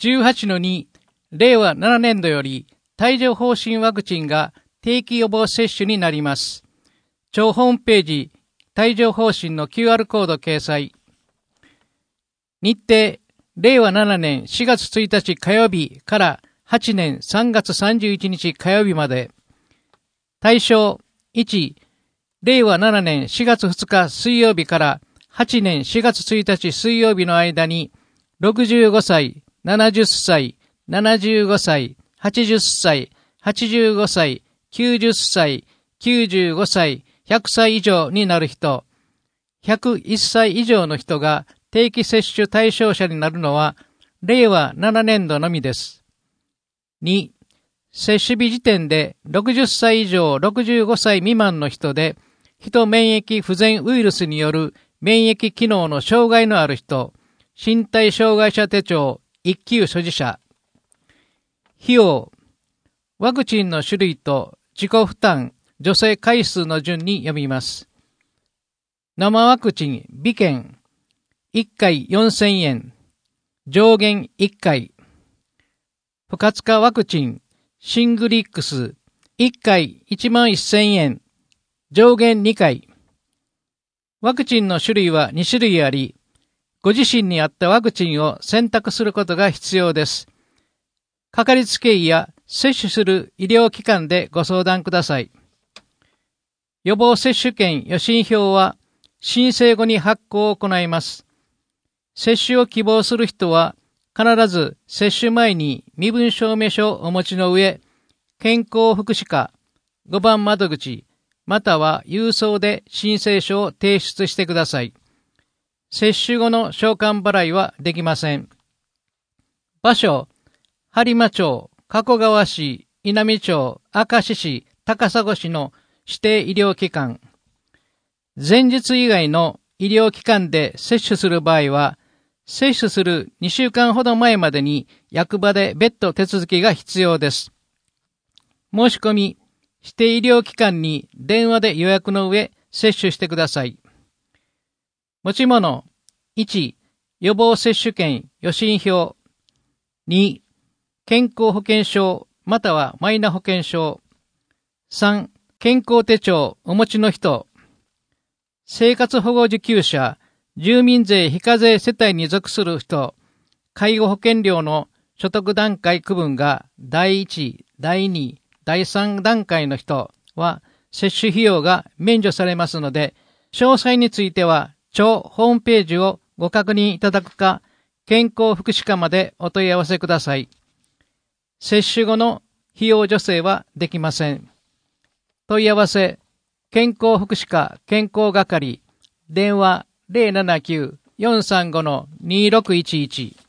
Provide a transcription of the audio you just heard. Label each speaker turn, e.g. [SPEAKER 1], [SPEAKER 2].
[SPEAKER 1] 18-2、令和7年度より帯状疱疹ワクチンが定期予防接種になります。庁ホームページ、帯状疱疹の QR コード掲載。日程、令和7年4月1日火曜日から8年3月31日火曜日まで。対象、1、令和7年4月2日水曜日から8年4月1日水曜日の間に、65歳、70歳、75歳、80歳、85歳、90歳、95歳、100歳以上になる人、101歳以上の人が定期接種対象者になるのは、令和7年度のみです。2、接種日時点で60歳以上65歳未満の人で、人免疫不全ウイルスによる免疫機能の障害のある人、身体障害者手帳1級所持者。費用、ワクチンの種類と自己負担、助成回数の順に読みます。生ワクチン、微券、1回4000円、上限1回。不活化ワクチン、シングリックス、1回11000円、上限2回。ワクチンの種類は2種類あり、ご自身に合ったワクチンを選択することが必要です。かかりつけ医や接種する医療機関でご相談ください。予防接種券予診票は申請後に発行を行います。接種を希望する人は必ず接種前に身分証明書をお持ちの上、健康福祉課5番窓口または郵送で申請書を提出してください。接種後の償還払いはできません。場所、播磨町、加古川市、稲美町、明石市、高砂市の指定医療機関。前日以外の医療機関で接種する場合は、接種する2週間ほど前までに役場で別途手続きが必要です。申し込み、指定医療機関に電話で予約の上、接種してください。持ち物、1、予防接種券予診票。2、健康保険証またはマイナ保険証。3、健康手帳お持ちの人。生活保護受給者、住民税非課税世帯に属する人、介護保険料の所得段階区分が第1、第2、第3段階の人は接種費用が免除されますので、詳細については庁ホームページをご確認いただくか、健康福祉課までお問い合わせください。接種後の費用助成はできません。問い合わせ、健康福祉課健康係、電話079-435-2611